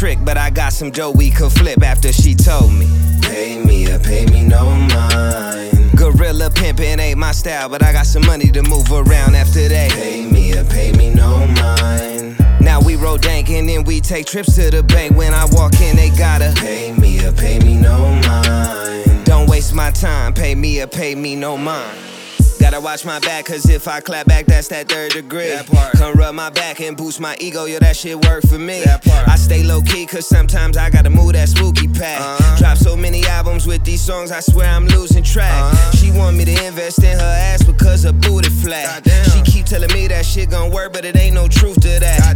trick, but I got some dough we could flip after she told me. Pay me no mind. Gorilla pimpin' ain't my style, but I got some money to move around after that. Pay me no mind. Now we roll dank and then we take trips to the bank. When I walk in, they gotta pay me no mind. Don't waste my time, pay me no mind. Gotta watch my back, cause if I clap back, that's that third degree. That part. Come rub my back and boost my ego, yo, that shit work for me. That part. I stay low-key, cause sometimes I gotta move that spooky pack. Drop so many albums with these songs, I swear I'm losing track. She want me to invest in her ass because her booty flat. Goddamn. She keep telling me that shit gon' work, but it ain't no truth to that.